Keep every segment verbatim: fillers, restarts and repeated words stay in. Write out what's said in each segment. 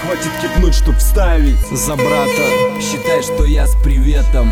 Хватит кипнуть, чтоб вставить за брата. Считай, что я с приветом.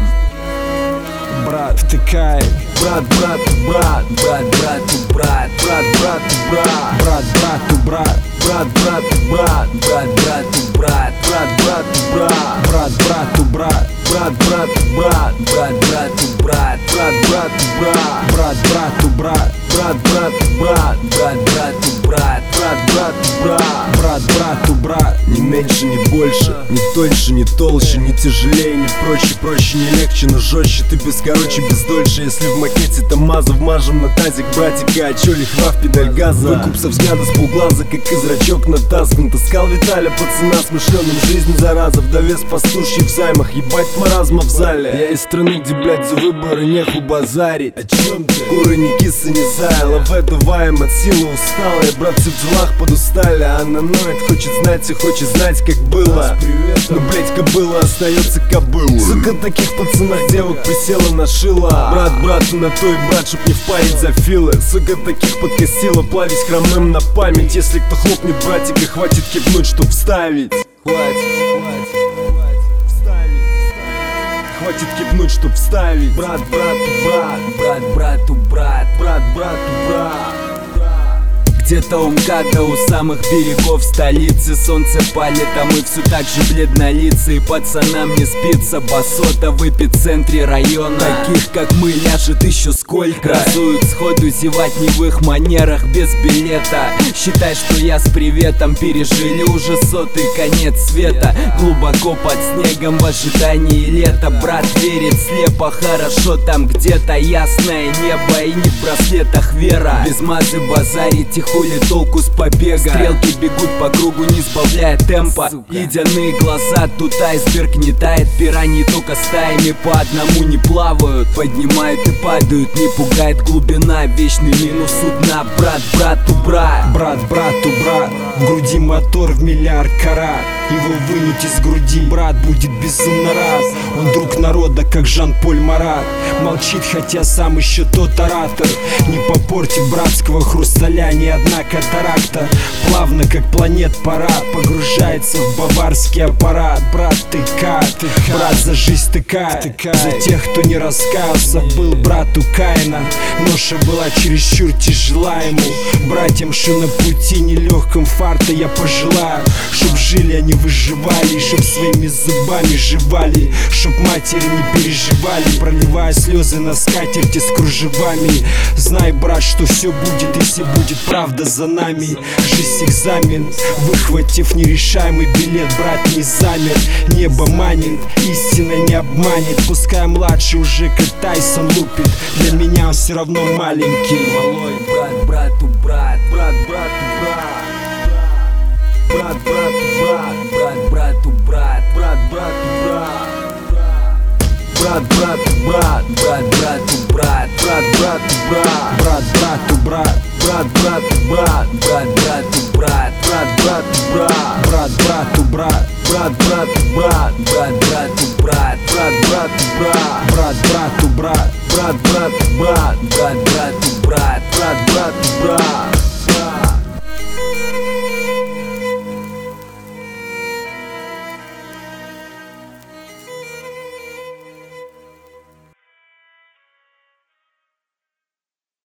Брат, втыкай. Брат, брат, брат, брат, брату, брат, брат, брат, брат, брат, брату, брат, брат, брат, брат, брат, брату, брат, брат, брату, брат, брат, брату, брат, брат, брат, брат, брат, брату, брат, брат, брату, брат, брат, брату, брат, брат, брату, брат, брат, брату, брат, брат, брату, брат, брат, брату, брат. Не меньше, не больше, не тоньше, не толще, не тяжелее, не проще, проще, не легче, но жестче. Ты без короче, без дольше. Если в макете Тамаза вмажем на тазик братика, а чё лихва в педаль газа? Выкуп со взгляда с полглаза, как и зрачок натаскан. Таскал Виталя, пацана смышленым, жизнь зараза. Вдовец пастушьи в займах, ебать маразма в зале. Я из страны, где, блядь, за выборы неху базарить. О чем ты? Куры не кисы, не заяла, в это ваем от силы усталые. Братцы в делах подустали, а она ноет, хочет знать и хочет знать, как было. Но, блядь, кобыла остается кобылой. Сука, таких пацанах девок присела на шило. Брат брату на то и брат, чтоб не впарить за филы. Сука, таких подкосила, плавить хромым на память. Если кто хлопнет братика, хватит кипнуть, чтоб вставить. Хватит, хватит, хватит, вставить. Хватит кипнуть, чтоб вставить. Брат брату брат, брат брату брат, брат брату брат. Где-то у МКАДа, у самых берегов столицы, солнце палит, а мы все так же бледнолицые. Пацанам не спится, басота в эпицентре района. Таких как мы ляжет еще сколько. Разуют сходу, зевать не в их манерах, без билета. Считай, что я с приветом, пережили уже сотый конец света. Глубоко под снегом в ожидании лета. Брат верит слепо, хорошо там где-то ясное небо и не в браслетах вера. Без мазы базарить тихо, хули толку с побега. Стрелки бегут по кругу, не сбавляя темпа. Ледяные глаза, тут айсберг не тает. Пираньи только стаями по одному не плавают. Поднимают и падают, не пугает глубина. Вечный минус у дна. Брат брату брат, брат брату брат. В груди мотор в миллиард карат. Его вынуть из груди брат будет безумно рад. Он друг народа, как Жан-Поль Марат. Молчит, хотя сам еще тот оратор. Не попортит братского хрусталя ни одна катаракта. Плавно, как планет парад, погружается в баварский аппарат. Брат, ты как? Брат, за жизнь тыкай. За тех, кто не раскаялся, был брату Каина. Ноша была чересчур тяжела ему. Братьям, что на пути нелегком фарта я пожелаю, чтоб жили они, выживали, чтоб своими зубами жевали, чтоб матери не переживали, проливая слезы на скатерти с кружевами. Знай, брат, что все будет, если будет правда за нами. Жизнь экзамен, выхватив нерешаемый билет, брат не замер. Небо манит, истина не обманет. Пускай младший уже как Тайсон лупит, для меня он все равно маленький. Малой брат брату брат, брат брату брат, брат брату брат, брат брату брат, брат брату брат, брат брату брат, брат брату брат, брат брату брат, брат брату брат, брат брату брат, брат брату